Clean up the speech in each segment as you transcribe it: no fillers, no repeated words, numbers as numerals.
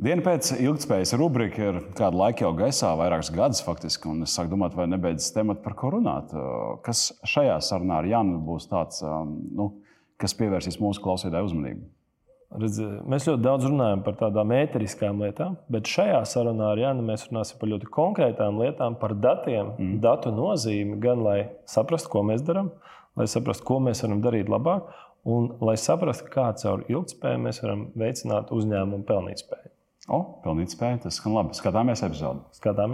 Diena pēc ilgtspējas rubrika ir kādu laiku jau gaisā, vairākus gadus faktiski, un es sāku domāt, vai nebeidzas tematu par ko runāt. Kas šajā sarunā ar Jānu būs tāds, kas pievērsīs mūsu klausītāju uzmanību? Mēs ļoti daudz runājam par tādām ēteriskām lietām, bet šajā sarunā ar Jānu mēs runāsim par ļoti konkrētām lietām, par datiem, datu nozīmi, gan lai saprastu, ko mēs darām, lai saprastu, ko mēs varam darīt labāk, un lai saprastu, kā caur ilgtspēju mēs varam veicināt uzņēmumu pelnītspēju. Pelnītspēja, tas skan labi. Skatāmies epizodi.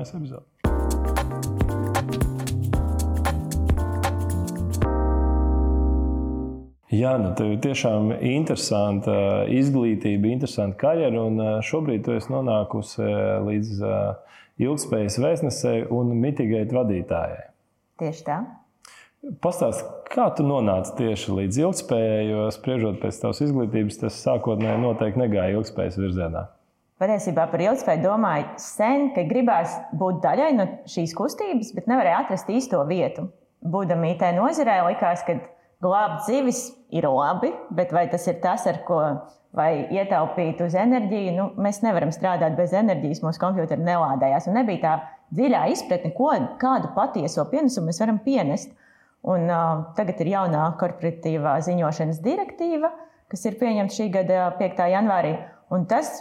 Jā, tev ir tiešām interesanta izglītība, interesanta karjera, un šobrīd tu esi nonākusi līdz ilgtspējas vēstnesei un Mitigate vadītājai. Tieši tā. Pastāsti, kā tu nonāci tieši līdz ilgtspējai, jo spriežot pēc tavas izglītības, tas sākotnēji noteikti negāja ilgtspējas virzienā. Patiesībā par ilgtspēju domāju sen, ka gribās būt daļai no šīs kustības, bet nevarēja atrast īsto vietu. Būdami IT nozarē, likās, ka glābt zivis ir labi, bet vai tas ir tas, ar ko vai ietaupīt uz enerģiju? Mēs nevaram strādāt bez enerģijas, mūsu kompjuteri nelādējās. Un nebija tā dziļā izpratne, kādu patieso pienesumu mēs varam pienest. Un tagad ir jaunā korporatīvā ziņošanas direktīva, kas ir pieņemta šī gada 5. janvārī. Un tas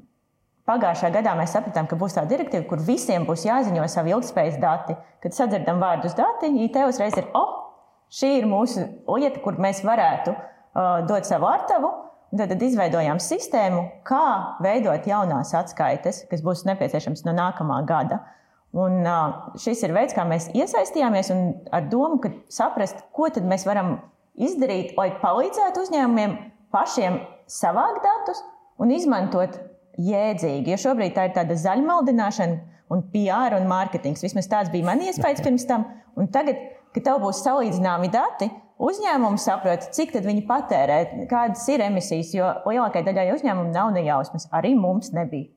pagājušā gadā mēs sapratām, ka būs tā direktīva, kur visiem būs jāziņo savi ilgtspējas dati. Kad sadzirdam vārdus dati, IT uzreiz ir, šī ir mūsu lieta, kur mēs varētu dot savu artavu. Tad izveidojām sistēmu, kā veidot jaunās atskaites, kas būs nepieciešams no nākamā gada. Un šis ir veids, kā mēs iesaistījāmies un ar domu, ka saprast, ko tad mēs varam izdarīt, lai palīdzētu uzņēmumiem pašiem savākt datus un izmantot jēdzīgi. Jo šobrīd tā ir tāda zaļmaldināšana un PR un mārketings. Vismaz tāds bija man iespējas pirms tam. Un tagad, kad tev būs salīdzināmi dati, uzņēmumi saprot, cik tad viņi patērē, kādas ir emisijas, jo lielākai daļai uzņēmumu nav nejausmas. Arī mums nebija.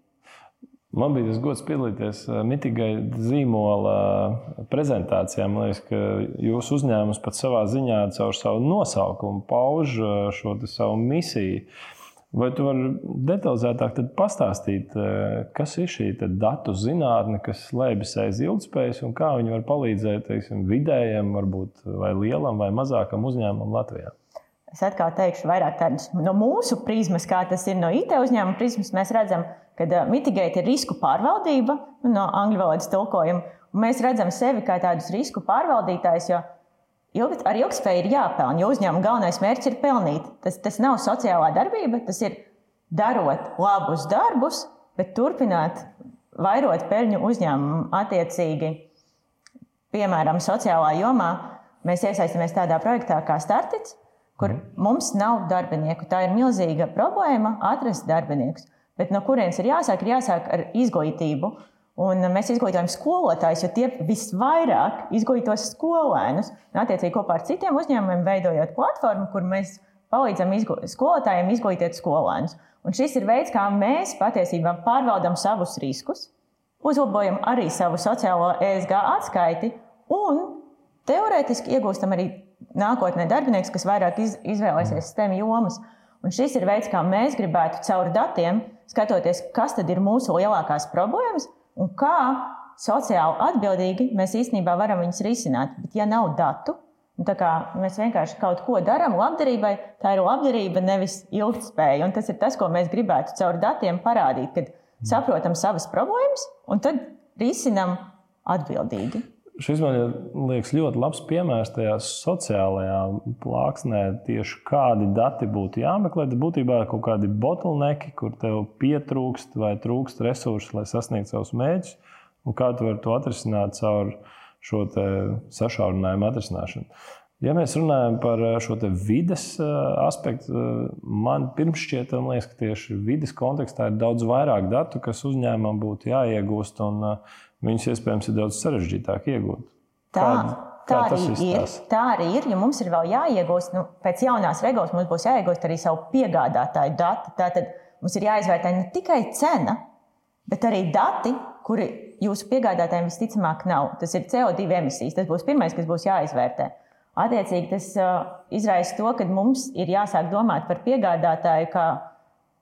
Man bija tas gods piedalīties Mitigate zīmola prezentācijā. Man liekas, ka jūsu uzņēmums pat savā ziņā caur savu nosaukumu pauž šo savu misiju. Vai tu vari detalizētāk pastāstīt, kas ir šī datu zinātne, kas slēpjas aiz ilgtspējas un kā viņi var palīdzēt vidējam, varbūt vai lielam vai mazākam uzņēmumam Latvijā? Es atkal teikšu vairāk tādus no mūsu prizmas, kā tas ir no IT uzņēmuma prizmas. Mēs redzam, ka Mitigate ir risku pārvaldība, no angļu valodas tulkojuma. Mēs redzam sevi kā tādus risku pārvaldītājus, jo ar ilgtspēju ir jāpelna, jo uzņēmuma galvenais mērķis ir pelnīt. Tas nav sociālā darbība, tas ir darot labus darbus, bet turpināt vairot peļņu uzņēmumu attiecīgi. Piemēram, sociālā jomā mēs iesaistamies tādā projektā kā Startits, kur mums nav darbinieku. Tā ir milzīga problēma atrast darbiniekus. Bet no kurienes ir jāsāk ar izglītību. Un mēs izglītojam skolotājus, jo tie visvairāk izglītos skolēnus. Un, attiecīgi, kopā ar citiem uzņēmumiem veidojot platformu, kur mēs palīdzam skolotājiem izglītot skolēnus. Un šis ir veids, kā mēs patiesībā pārvaldam savus riskus, uzlabojam arī savu sociālo ESG atskaiti un teorētiski iegūstam arī nākotnē darbinieks, kas vairāk izvēlēsies STEM jomas. Un šis ir veids, kā mēs gribētu caur datiem skatoties, kas tad ir mūsu lielākās problēmas, un kā sociāli atbildīgi mēs īstenībā varam viņus risināt. Bet ja nav datu, tā kā mēs vienkārši kaut ko darām labdarībai, tā ir labdarība, nevis ilgtspēja. Un tas ir tas, ko mēs gribētu caur datiem parādīt, kad saprotam savas problēmas un tad risinam atbildīgi. Šis man liekas ļoti labs piemērs tajā sociālajā plāksnē, tieši kādi dati būtu jāmeklē. Būtībā kaut kādi bottleneki, kur tev pietrūkst vai trūkst resursi, lai sasniegtu savus mērķus, un kā tu vari to atrisināt caur šo sašaurinājumu atrisināšanu. Ja mēs runājam par šo vides aspektu, man pirms šķietam liekas, ka tieši vides kontekstā ir daudz vairāk datu, kas uzņēmumam būtu jāiegūst, un viņus iespējams ir daudz sarežģītāk iegūt. Tā arī ir, jo mums ir vēl jāiegūst, pēc jaunās regulas mums būs jāiegūst arī savu piegādātāju dati. Tātad mums ir jāizvērtē ne tikai cena, bet arī dati, kuri jūsu piegādātājiem visticamāk nav. Tas ir CO2 emisijas, tas būs pirmais, kas būs jāizvērtē. Attiecīgi tas izraisa to, ka mums ir jāsāk domāt par piegādātāju, kā cik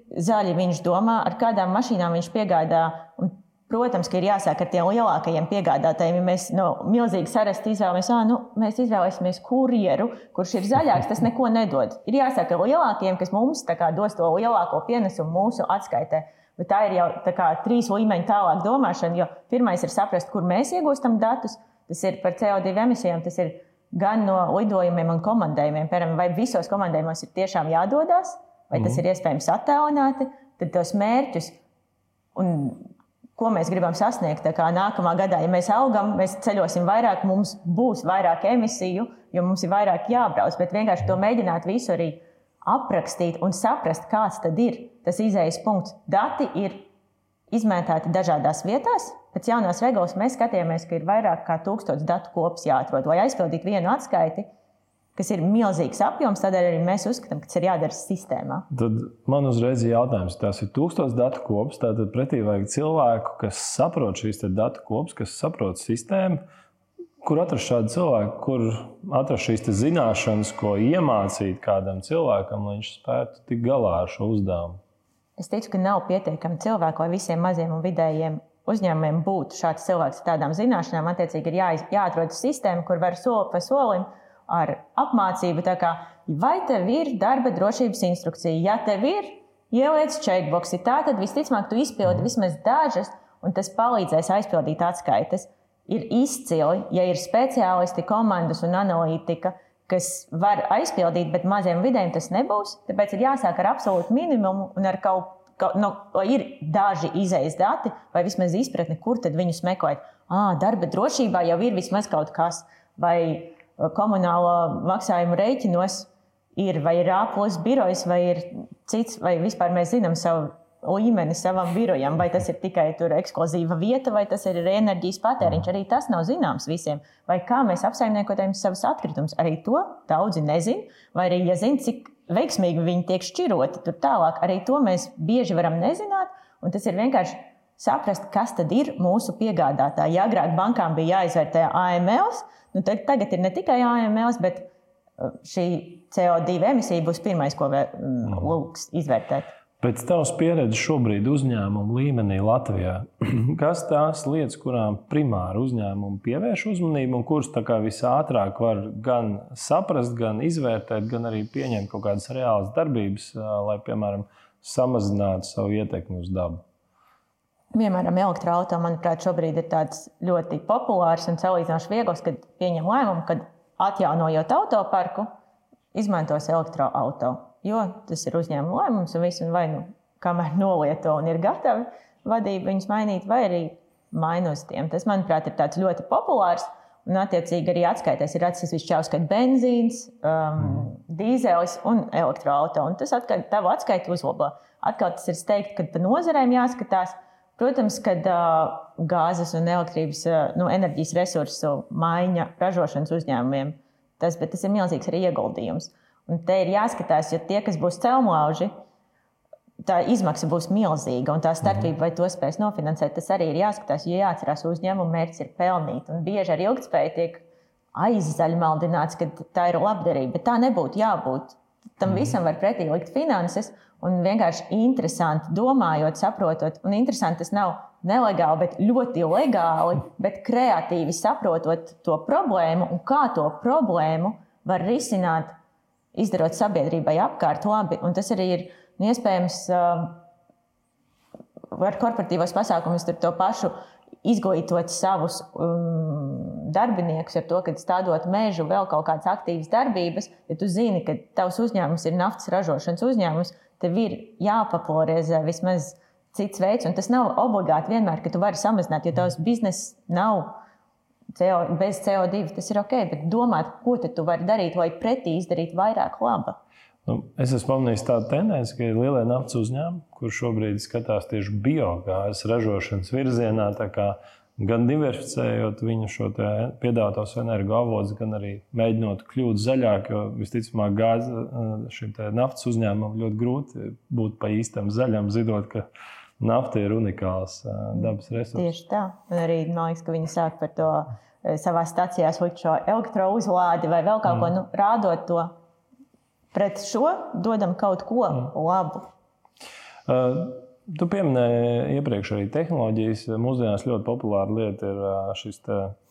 zaļi viņš domā, ar kādām mašīnām viņš piegādā. Un, protams, ka ir jāsāk ar tiem lielākajiem piegādātājiem. Ja mēs no milzīgas sarasta izvēlamies, mēs izvēlēsimies kurjeru, kurš ir zaļāks, tas neko nedod. Ir jāsāk ar lielākiem, kas mums dos to lielāko pienesumu mūsu atskaitē. Bet tā ir jau 3 līmeņu tālāk domāšana, jo pirmais ir saprast, kur mēs iegūstam datus. Tas ir par CO2 emisijām, tas ir gan no lidojumiem un komandējumiem. Piemēram, vai visos komandējumos ir tiešām jādodas, vai tas ir iespējams attēlināti, tad tos mērķus un ko mēs gribam sasniegt. Nākamā gadā, ja mēs augam, mēs ceļosim vairāk, mums būs vairāk emisiju, jo mums ir vairāk jābrauc. Bet vienkārši to mēģināt visu arī aprakstīt un saprast, kāds tad ir tas izējas punkts. Dati ir izmētāti dažādās vietās. Pēc jaunās regulas mēs skatījāmies, ka ir vairāk kā 1000 datu kopus jāatrod, lai aizpildītu vienu atskaiti, kas ir milzīgs apjoms, tādēļ arī mēs uzskatām, ka tas ir jādara sistēmā. Tad man uzreiz ir jautājums, tās ir 1000 datu kopus, tātad pretī vajag cilvēku, kas saprot šīs datu kopus, kas saprot sistēmu, kur atrast šādu cilvēku, kur atrast šīs zināšanas, ko iemācīt kādam cilvēkam, lai viņš spētu tikt galā ar šo uzdevumu. Es ticu, ka nav pietiekami cilvēku, lai visiem maziem un vidējiem uzņēmumiem būtu šāds cilvēks ar tādām zināšanām. Attiecīgi ir jāatrod sistēma, kur var soli pa solim ar apmācību. Vai tev ir darba drošības instrukcija? Ja tev ir, ieliec checkboxi. Tā tad visticamāk tu izpildi vismaz dažas, un tas palīdzēs aizpildīt atskaites. Ir izcili, ja ir speciālisti, komandas un analītika, kas var aizpildīt, bet maziem vidējiem tas nebūs. Tāpēc ir jāsāk ar absolūtu minimumu un ar lai ir daži izējas dati, vai vismaz izpratni, kur tad viņus meklēt. Darba drošībā jau ir vismaz kaut kas, vai komunālo maksājumu rēķinos ir, vai ir A+ birojs, vai ir cits, vai vispār mēs zinām savu līmeni savam birojam, vai tas ir tikai tur ekskluzīva vieta, vai tas ir enerģijas patēriņš. Arī tas nav zināms visiem. Vai kā mēs apsaimniekojam savus atkritumus, arī to daudzi nezin, vai arī, ja zin, cik veiksmīgi viņi tiek šķiroti tur tālāk, arī to mēs bieži varam nezināt, un tas ir vienkārši saprast, kas tad ir mūsu piegādātāji. Ja agrāk bankām bija jāizvērtē AMLs, tagad ir ne tikai AMLs, bet šī CO2 emisija būs pirmais, ko lūgs izvērtēt. Pēc tavas pieredzes šobrīd uzņēmumu līmenī Latvijā, kas tās lietas, kurām primāri uzņēmumi pievērš uzmanību un kuras visātrāk var gan saprast, gan izvērtēt, gan arī pieņemt kaut kādas reālas darbības, lai, piemēram, samazinātu savu ietekmi uz dabu? Piemēram, elektroauto, manuprāt, šobrīd ir tāds ļoti populārs un salīdzinoši viegls, kad pieņem lēmumu, kad atjaunojot autoparku, izmantos elektroauto. Jo tas ir uzņēmuma lēmums un viss, un vai kamēr nolieto un ir gatavi vadība viņus mainīt, vai arī maina uz tiem. Tas, manuprāt, ir tāds ļoti populārs, un attiecīgi arī atskaitēs ir atsevišķi jāuzskata benzīns, dīzelis un elektroauto, un tas tavu atskaiti uzlabo. Atkal tas ir steigt, kad pa nozarēm jāskatās. Protams, kad gāzes un elektrības, enerģijas resursu maiņa ražošanas uzņēmumiem, bet tas ir milzīgs arī ieguldījums. Un te ir jāskatās, jo tie, kas būs celmlauži, tā izmaksa būs milzīga, un tā starpība, vai to spēs nofinansēt, tas arī ir jāskatās, jo jāatcerās, uzņēmuma mērķis ir pelnīt. Un bieži ar ilgtspēju tiek aizzaļmaldināts, ka tā ir labdarība, bet tā nebūtu jābūt. Tam visam var pretī likt finanses, un vienkārši interesanti domājot, saprotot, un interesanti tas nav nelegāli, bet ļoti legāli, bet kreatīvi saprotot to problēmu un kā to problēmu var risināt, izdarot sabiedrībai apkārt labi. Un tas arī ir iespējams ar korporatīvos pasākumus to pašu izglītot savus darbiniekus ar to, kad stādot mežu vēl kaut kādas aktīvas darbības. Ja tu zini, ka tavs uzņēmums ir naftas ražošanas uzņēmums, tev ir jāpopularizē vismaz cits veids. Un tas nav obligāti vienmēr, ka tu vari samazināt, jo tavs bizness nav bez CO2, tas ir ok, bet domāt, ko tu vari darīt, lai pretī izdarītu vairāk laba. Es esmu pamanījis tādu tendenci, ka ir lielie naftas uzņēmumi, kur šobrīd skatās tieši biogāzes ražošanas virzienā, gan diversificējot viņu šo piedāvātos energoavotus, gan arī mēģinot kļūt zaļāk, jo visticamāk šim naftas uzņēmumam ļoti grūti būt pa īstam zaļam, zinot, ka nafta ir unikāls dabas resurs. Tieši tā. Un arī, man liekas, ka viņi sāk par to savā stacijās likt šo elektrouzlādi vai vēl kaut ko, rādot to pret šo, dodam kaut ko labu. Tu pieminēji iepriekš arī tehnoloģijas. Mūsdienās ļoti populāra lieta ir šis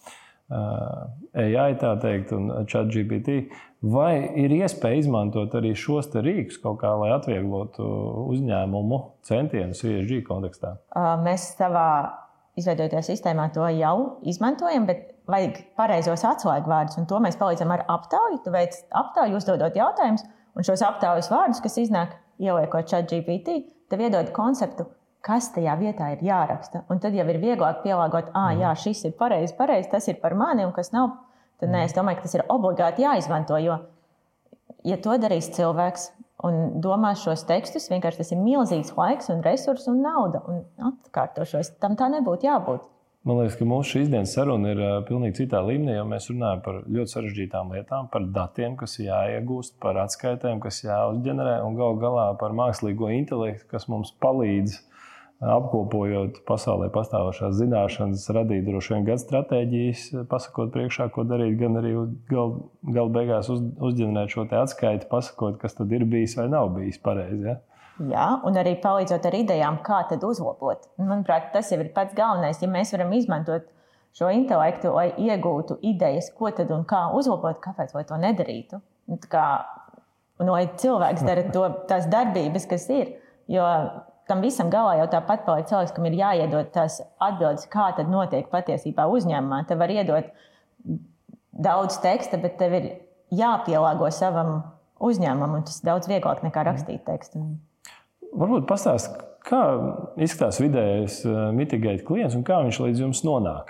AI, tā teikt, un ChatGPT. Vai ir iespēja izmantot arī šos rīkus kaut kā, lai atvieglotu uzņēmumu centienus ESG kontekstā? Mēs savā izveidotajā sistēmā to jau izmantojam, bet vajag pareizos atslēgvārdus, un to mēs palīdzam ar aptauju. Tu veic aptauju, uzdodot jautājumus, un šos aptaujas vārdus, kas iznāk, ieliekot ChatGPT, tev iedod konceptu, kas tajā vietā ir jāraksta. Un tad jau ir vieglāk pielāgot, jā, šis ir pareizi, tas ir par mani, un kas nav, tad nē, es domāju, ka tas ir obligāti jāizmanto, jo, ja to darīs cilvēks un domās šos tekstus, vienkārši tas ir milzīgs laiks un resursi un nauda, un atkārtošos, tam tā nebūtu jābūt. Man liekas, ka mūsu šīs dienas saruna ir pilnīgi citā līmenī, jo mēs runājam par ļoti sarežģītām lietām, par datiem, kas jāiegūst, par atskaitēm, kas jāuzģenerē, un galu galā par mākslīgo intelektu, kas mums palīdz apkopojot pasaulē pastāvošās zināšanas, radīt droši vien gan stratēģijas, pasakot priekšā, ko darīt, gan arī gal beigās uzģenerēt šo te atskaiti, pasakot, kas tad ir bijis vai nav bijis pareizi. Ja? Jā, un arī palīdzot ar idejām, kā tad uzlabot. Manuprāt, tas jau ir pats galvenais. Ja mēs varam izmantot šo intelektu, lai iegūtu idejas, ko tad un kā uzlabot, kāpēc lai to nedarītu. Un lai cilvēks dara tās darbības, kas ir. Jo tam visam galā jau tāpat paliek cilvēks, kam ir jāiedod tās atbildes, kā tad notiek patiesībā uzņēmumā. Tev var iedot daudz teksta, bet tev ir jāpielāgo savam uzņēmumam, un tas ir daudz vieglāk nekā rakstīt tekstu. Varbūt pastāst, kā izskatās vidējais mitigate klients un kā viņš līdz jums nonāk?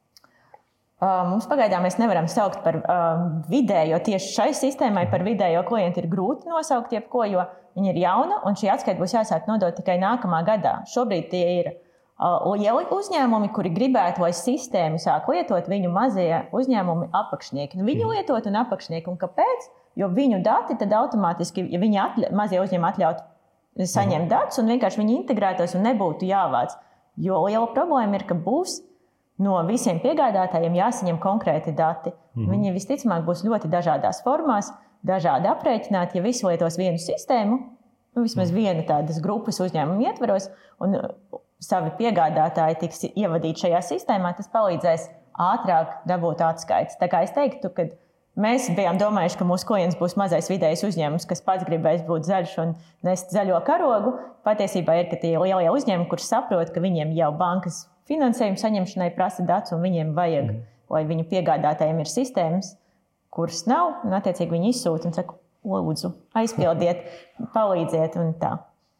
Mums pagaidām mēs nevaram saukt par vidējo, tieši šai sistēmai par vidējo klientu ir grūti nosaukt jebko, jo viņa ir jauna un šī atskaita būs jāsāk nodot tikai nākamā gadā. Šobrīd tie ir lieli uzņēmumi, kuri gribētu, lai sistēmu sāk lietot viņu mazie uzņēmumi apakšnieki. Viņu lietot un apakšnieki. Un kāpēc? Jo viņu dati tad automātiski, ja viņi mazie uzņēmumi atļautu saņemt datus un vienkārši viņi integrētos un nebūtu jāvāc. Jo liela problēma ir, ka būs no visiem piegādātājiem jāsaņem konkrēti dati. Viņi visticamāk būs ļoti dažādās formās, dažādi aprēķināti, ja visi lietos vienu sistēmu, vismaz viena tādas grupas uzņēmumu ietvaros, un savi piegādātāji tiks ievadīti šajā sistēmā, tas palīdzēs ātrāk dabūt atskaites. Tā kā es teiktu, ka mēs bijām domājuši, ka mūsu klients būs mazais vidējais uzņēmums, kas pats gribēs būt zaļš un nest zaļo karogu. Patiesībā ir, ka tie lielie uzņēmumi, kurš saprot, ka viņiem jau bankas finansējuma saņemšanai prasa datus, un viņiem vajag, lai viņu piegādātājiem ir sistēmas, kuras nav, un attiecīgi viņi izsūta un saka, lūdzu, aizpildiet, palīdziet un tā.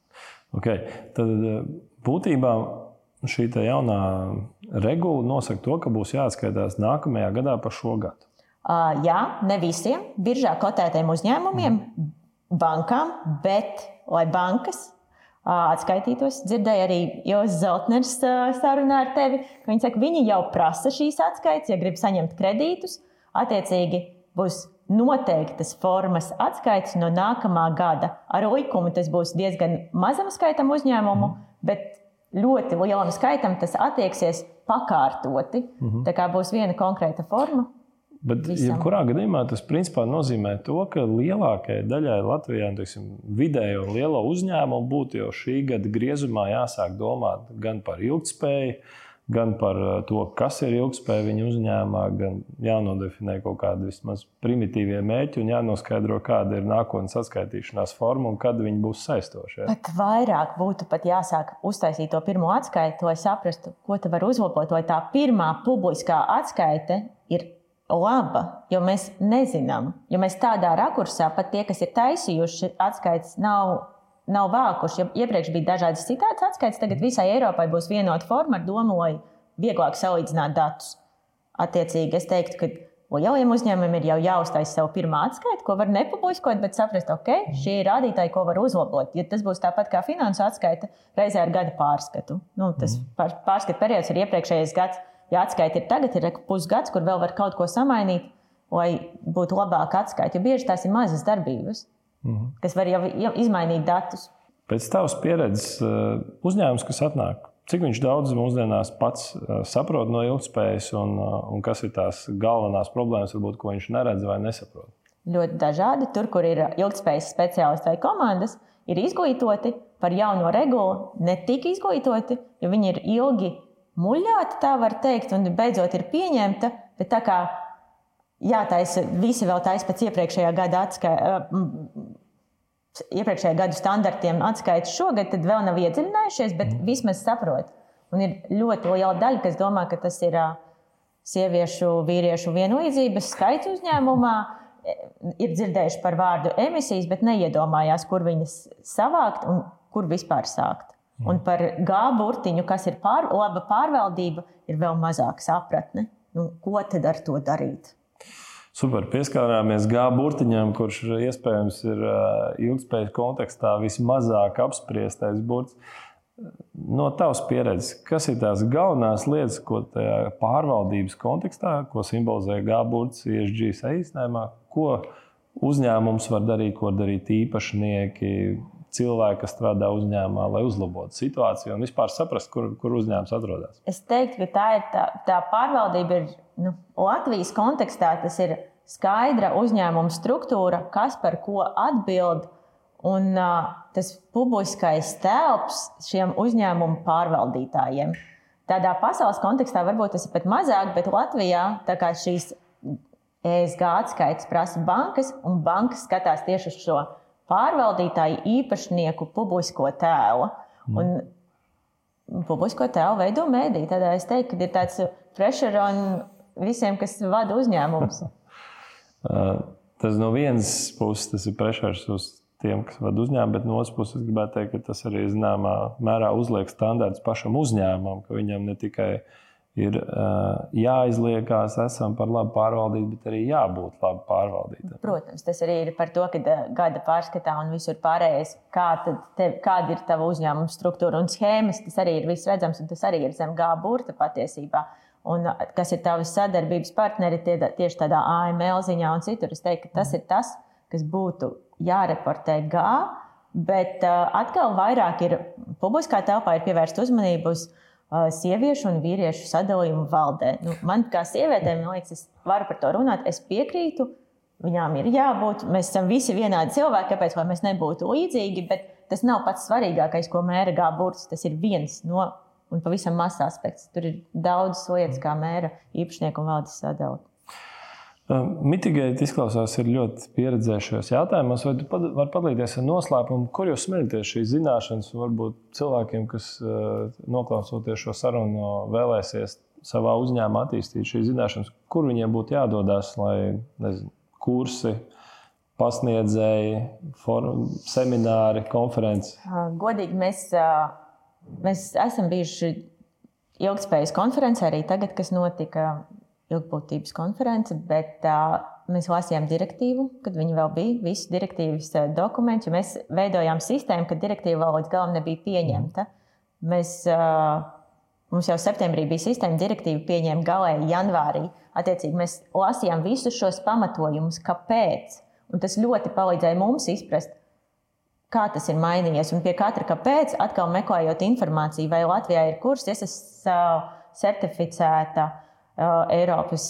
Okay. Tad būtībā šī jaunā regula nosaka to, ka būs jāatskaitās nākamajā gadā par šo gadu. Jā, ne visiem biržā kotētiem uzņēmumiem, bankām, bet lai bankas atskaitītos. Dzirdēju arī Ilzas Zeltners sarunā ar tevi, ka viņi saka, viņi jau prasa šīs atskaites, ja grib saņemt kredītus. Attiecīgi būs noteiktas formas atskaites no nākamā gada. Ar likumu tas būs diezgan mazam skaitam uzņēmumu, bet ļoti lielam skaitam tas attieksies pakārtoti. Tā kā būs viena konkrēta forma. Bet jebkurā gadījumā tas principā nozīmē to, ka lielākajai daļai Latvijā vidējo un lielo uzņēmumu būtu jau šī gada griezumā jāsāk domāt gan par ilgtspēju, gan par to, kas ir ilgtspēja viņu uzņēmumā, gan jānodefinē kaut kādi vismaz primitīvie mērķi un jānoskaidro, kāda ir nākotnes atskaitīšanās forma un kad viņi būs saistoši. Ja? Pat vairāk būtu pat jāsāk uztaisīt to pirmo atskaiti, lai saprastu, ko te var uzlabot, lai tā pirmā publiskā atskaite ir laba, jo mēs nezinām, jo mēs tādā rakursā, pat tie, kas ir taisījuši atskaites, nav vākuši. Ja iepriekš bija dažādas citādas atskaites, tagad visai Eiropai būs vienota forma ar domu, lai vieglāk salīdzināt datus. Attiecīgi, es teiktu, ka lieliem uzņēmumiem ir jau jāuztaisa savu pirmā atskaita, ko var nepubliskot, bet saprast, šie ir rādītāji, ko var uzlabot. Ja tas būs tāpat kā finansu atskaita, reizē ar gada pārskatu. Tas pārskatu periods ir iepriekšējais gads. Ja atskaita ir tagad, ir pusgads, kur vēl var kaut ko samainīt, lai būtu labāka atskaita. Jo bieži tās ir mazas darbības, kas var jau izmainīt datus. Pēc tavas pieredzes uzņēmums, kas atnāk, cik viņš daudz mūsdienās pats saprot no ilgtspējas un kas ir tās galvenās problēmas, varbūt, ko viņš neredz vai nesaprot? Ļoti dažādi. Tur, kur ir ilgtspējas speciālisti vai komandas, ir izglītoti par jauno regulu netika izglītoti, jo viņi ir ilgi muļāti, tā var teikt, un beidzot ir pieņemta, bet tā kā jātaisa, visi vēl taisa pēc iepriekšējā gadu standartiem atskaitas šogad, tad vēl nav iedziļinājušies, bet vismaz saprot. Un ir ļoti liela daļa, kas domā, ka tas ir sieviešu, vīriešu vienlīdzības skaits uzņēmumā, ir dzirdējuši par vārdu emisijas, bet neiedomājās, kur viņas savākt un kur vispār sākt. Un par G burtiņu, kas ir laba pārvaldība, ir vēl mazāk sapratne. Nu, ko tad ar to darīt? Super, pieskārāmies G burtiņam, kurš iespējams ir ilgspējas kontekstā vismazāk apspriestais burts. No tavas pieredzes, kas ir tās galvenās lietas, ko tajā pārvaldības kontekstā, ko simbolizē G burts ESG saīsinājumā, ko uzņēmums var darīt, ko darīt īpašnieki, cilvēki, kas strādā uzņēmumā, lai uzlabotu situāciju un vispār saprast, kur uzņēmums atrodas? Es teiktu, ka tā pārvaldība ir, Latvijas kontekstā tas ir skaidra uzņēmuma struktūra, kas par ko atbild, un tas publiskais telps šiem uzņēmumu pārvaldītājiem. Tādā pasaules kontekstā varbūt tas ir pat mazāk, bet Latvijā tā kā šīs ESG atskaites prasa bankas, un bankas skatās tieši uz šo pārvaldītāju īpašnieku publisko tēlu. Un publisko tēlu veido mēdī. Tādā es teiktu, ka ir tāds pressure on visiem, kas vada uzņēmumus. Tas no vienas puses tas ir pressures uz tiem, kas vada uzņēmumu, bet no otras puses es gribētu teikt, ka tas arī zināmā mērā uzliek standartus pašam uzņēmumam, ka viņam ne tikai ir jāizliekās, esam par labu pārvaldību, bet arī jābūt labi pārvaldītam. Protams, tas arī ir par to, ka gada pārskatā un visur pārējais, kāda ir tava uzņēmuma struktūra un schēmas, tas arī ir viss redzams, un tas arī ir zem G burta patiesībā. Un kas ir tavas sadarbības partneri tieši tādā AML ziņā un citur. Es teiktu, ka tas ir tas, kas būtu jāreportē G, bet atkal vairāk ir publiskā telpā ir pievērsta uzmanību uz sieviešu un vīriešu sadalījumu valdē. Man kā sievietēm, man liekas, es varu par to runāt, es piekrītu, viņām ir jābūt, mēs esam visi vienādi cilvēki, kāpēc lai mēs nebūtu līdzīgi, bet tas nav pats svarīgākais, ko mēra G burts, tas ir viens no, un pavisam mazs aspekts. Tur ir daudz lietas, kā mēra īpašnieku un valdes sadalīt. Mitigate izklausās ir ļoti pieredzējušos jautājumos. Vai tu vari padalīties ar noslēpumu, kur jūs smelties šīs zināšanas, un varbūt cilvēkiem, kas noklausoties šo sarunu, vēlēsies savā uzņēmumā attīstīt šīs zināšanas, kur viņiem būtu jādodas, lai, kursi, pasniedzēji, semināri, konferences? Godīgi, mēs esam bijuši ilgspējas konferencē arī tagad, kas notika ilgbūtības konference, bet mēs lasījām direktīvu, kad viņi vēl bija, visu direktīvas dokumenti, jo mēs veidojām sistēmu, kad direktīva vēl līdz galam nebija pieņemta. Mums jau septembrī bija sistēma, direktīva pieņēma galēji janvārī. Attiecīgi mēs lasījām visus šos pamatojumus, kāpēc, un tas ļoti palīdzēja mums izprast, kā tas ir mainījies, un pie katra kāpēc, atkal meklējot informāciju, vai Latvijā ir kurs, es esmu certificēta Eiropas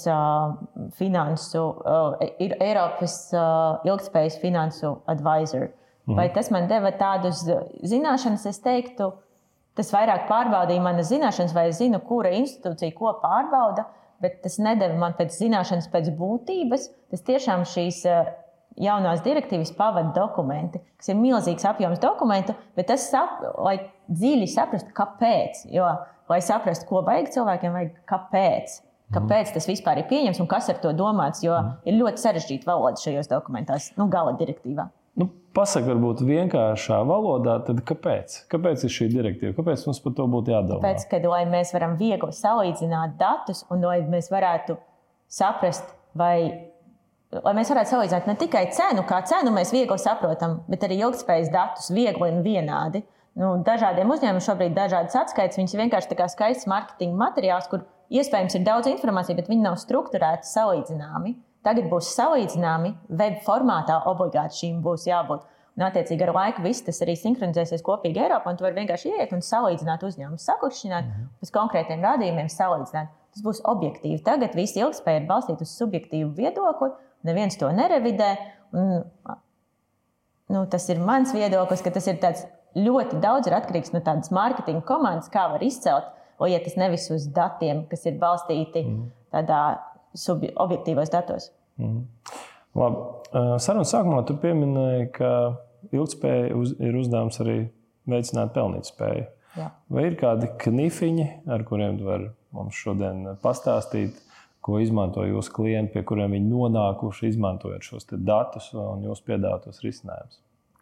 ilgtspējas finansu advisor. Vai tas man deva tādus zināšanas, es teiktu, tas vairāk pārbaudīja manas zināšanas, vai es zinu, kura institūcija ko pārbauda, bet tas nedeva man pēc zināšanas pēc būtības. Tas tiešām šīs jaunās direktīvas pavada dokumenti, kas ir milzīgs apjoms dokumentu, bet tas, lai dziļi saprastu, kāpēc. Jo, lai saprastu, ko vajag cilvēkiem, vajag kāpēc. Kāpēc tas vispār ir pieņems un kas ar to domāts, jo ir ļoti sarežģīta valoda šajos dokumentos, gala direktīvā. Pasaka varbūt vienkāršā valodā, tad kāpēc? Kāpēc ir šī direktīva? Kāpēc mums par to būtu jādomā? Tāpēc, ka, lai mēs varam viegli salīdzināt datus un lai mēs varētu saprast, lai mēs varētu salīdzināt ne tikai cenu, kā cenu mēs viegli saprotam, bet arī ilgtspējas datus viegli un vienādi. Dažādiem uzņēmumiem šobrīd dažādas atskaites, viņas vienkārši tā kā skaists marketinga materiāls, kur iespējams ir daudz informācijas, bet viņi nav strukturēti salīdzināmi. Tagad būs salīdzināmi, web formātā obligāti šīm būs jābūt. Un, attiecīgi, ar laiku viss tas arī sinhronizēsies kopīgi Eiropā, un tu vari vienkārši ieiet un salīdzināt uzņēmumus, saklikšķināt, pēc konkrētiem rādījumiem salīdzināt. Tas būs objektīvi. Tagad viss ilgtspēja ir balstīta uz subjektīvu viedokli, neviens to nerevidē. Un, tas ir mans viedoklis, ka tas ir tāds ļoti daudz ir atkarīgs no tādas mārketinga komandas, kā var izcelt, lai iet tas nevis uz datiem, kas ir balstīti tādā objektīvos datos. Labi. Sarunas sākumā tu pieminēji, ka ilgtspēja ir uzdevums arī veicināt pelnīt spēju. Jā. Vai ir kādi knifiņi, ar kuriem tu vari mums šodien pastāstīt, ko izmanto jūsu klienti, pie kuriem viņi nonākuši, izmantojot šos datus un jūsu piedāvātos risinājumus?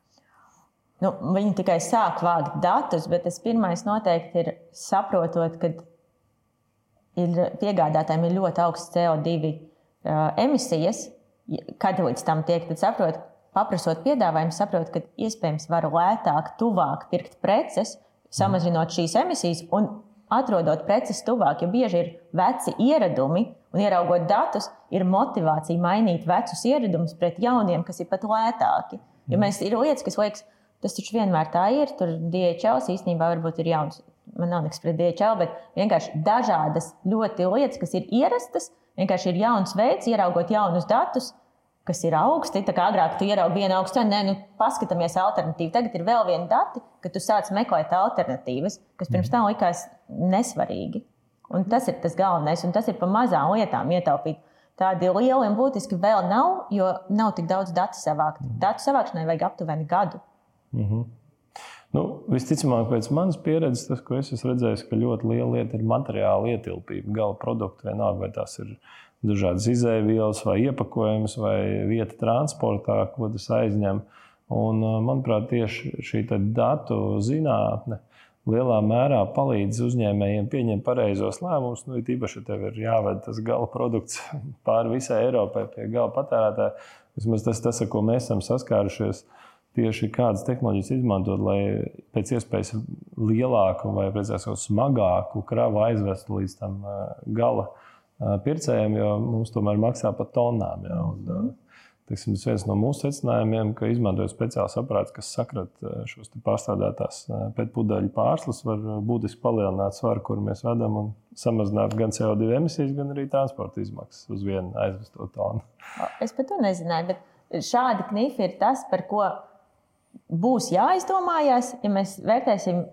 Viņi tikai sāk vākt datus, bet tas pirmais noteikti ir saprotot, ka piegādātājiem ir ļoti augsts CO2 emisijas. Kad līdz tam tiek, tad saprot, paprasot piedāvājumu, saprot, ka iespējams var lētāk, tuvāk pirkt preces, samazinot šīs emisijas un atrodot preces tuvāk, jo bieži ir veci ieradumi un ieraugot datus, ir motivācija mainīt vecus ieradumus pret jauniem, kas ir pat lētāki. Jo mēs ir lietas, kas liekas, tas taču vienmēr tā ir, tur DHL īstenībā varbūt ir jauns, man nav nekas pret DHL, bet vienkārši dažādas ļoti lietas, kas ir ierastas, vienkārši ir jauns veids, ieraugot jaunus datus, kas ir augsti. Tā kā agrāk tu ieraugi vienu augstu cenu, paskatāmies alternatīvu. Tagad ir vēl viena dati, ka tu sāc meklēt alternatīvas, kas pirms tam likās nesvarīgi. Un tas ir tas galvenais, un tas ir pa mazām lietām ietaupīt. Tādi lieli un būtiski vēl nav, jo nav tik daudz datu savākt. Datu savākšanai vajag aptuveni gadu. Visticamāk, pēc manas pieredzes, tas, ko es esmu redzējis, ka ļoti liela lieta ir materiāla ietilpība. Gala produkti vienalga, vai tās ir dažādas izēvielas vai iepakojums vai vieta transportā, ko tas aizņem. Un, manuprāt, tieši šī datu zinātne lielā mērā palīdz uzņēmējiem pieņemt pareizos lēmumus. Īpaši, ja tev ir jāved tas gala produkts pāri visai Eiropai pie gala patērētāja. Vismaz tas, ar ko mēs esam saskārušies, tieši kādas tehnoloģijas izmantot, lai pēc iespējas lielāku vai smagāku kravu aizvestu līdz tam gala pircējiem, jo mums tomēr maksā pa tonnām. Ja? Tas viens no mūsu secinājumiem, ka izmantojot speciāls aparāts, kas sakrat šos pārstrādātās pētpudeļu pārslas, var būtiski palielināt svaru, kuru mēs vedam, un samazināt gan CO2 emisijas, gan arī transporta izmaksas uz vienu aizvesto tonu. Es pat to nezināju, bet šādi knifi ir tas, par ko būs jāizdomājās, ja mēs vērtēsim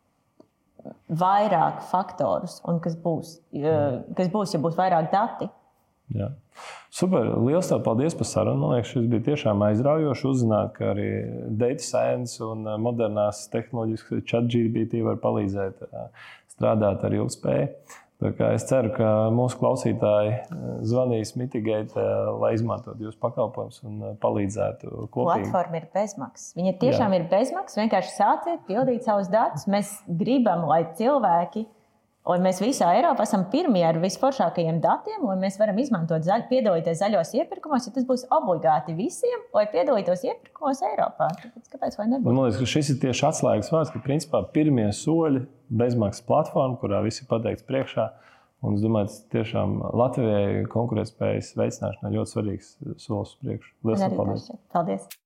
vairāk faktorus, un kas būs, ja būs vairāk dati. Jā. Super, liels tev paldies par sarunu. Man liekas, šis bija tiešām aizraujoši uzzināt, ka arī data science un modernās tehnoloģijas, ChatGPT var palīdzēt strādāt ar ilgtspēju. Es ceru, ka mūsu klausītāji zvanīs Mitigate, lai izmantotu jūsu pakalpojumus un palīdzētu kopīgi. Platforma ir bezmaksas. Viņa tiešām ir bezmaksas. Vienkārši sāciet pildīt savus datus. Mēs gribam, lai cilvēki, lai mēs visā Eiropā esam pirmie ar visforšākajiem datiem, lai mēs varam izmantot piedalīties zaļos iepirkumos, ja tas būs obligāti visiem, lai piedalītos iepirkumos Eiropā. Kāpēc vai nebūtu? Man liekas, ka šis ir tieši atslēgas vārds, ka principā pirmie soļi bezmaksas platforma, kurā viss ir pateikts priekšā. Un es domāju, tas tiešām Latvijai konkurētspējas veicināšanā ļoti svarīgs solis priekš. Liels paldies! Paldies!